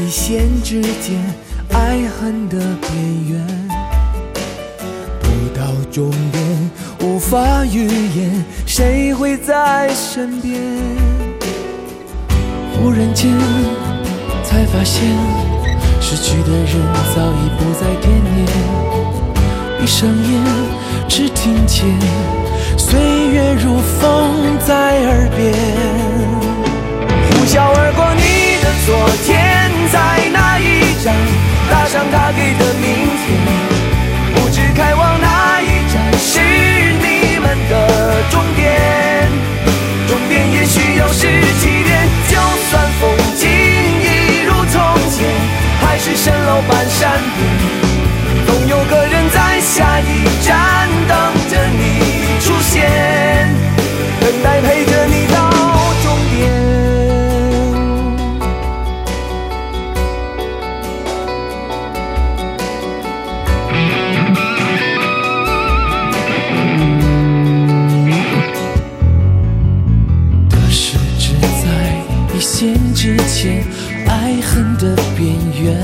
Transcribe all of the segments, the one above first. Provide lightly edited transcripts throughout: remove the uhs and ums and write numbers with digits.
一线之间，爱恨的边缘，不到终点，无法预言谁会在身边。忽然间才发现，失去的人早已不再惦念。闭上眼，只听见岁月如风在耳边。呼啸而过你的昨天，在那一站搭上他给的明天，不知开往哪一站是你们的终点。终点也许又是起点，就算风景一如从前，还是蜃楼般善变，总有个人在下一站等着你出现，等待陪着你到终点。之前爱恨的边缘，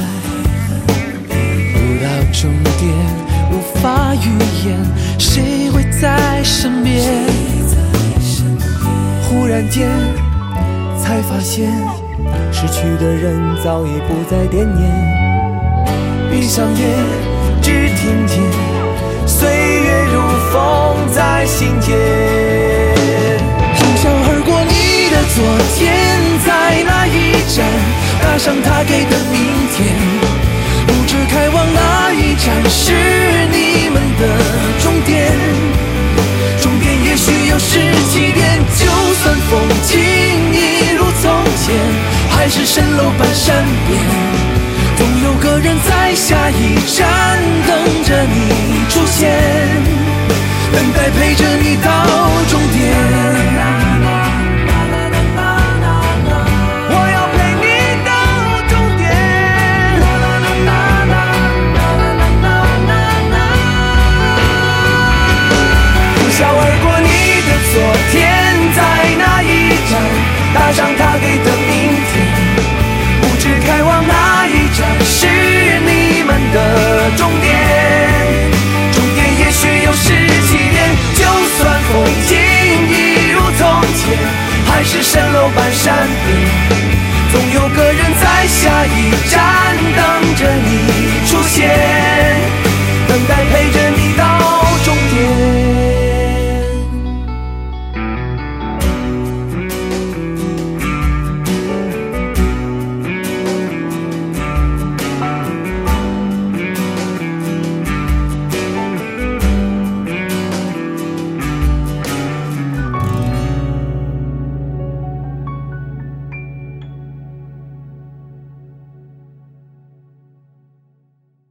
不到终点，无法预言谁会在身边。忽然间才发现，失去的人早已不再惦念。闭上眼，只听见岁月如风在心间。呼啸而过你的昨天，在那一站搭上他给的明天，不知开往哪一站是你们的终点。终点也许又是起点，就算风景一如从前，还是蜃楼般善变，总有个人在下一站等着你出现，等待陪着你到终点。昨天在那一站搭上他给的明天，不知开往哪一站是你们的终点。终点也许又是起点，就算风景一如从前，还是蜃楼般善变，总有个人在下一站等着你出现，等待陪着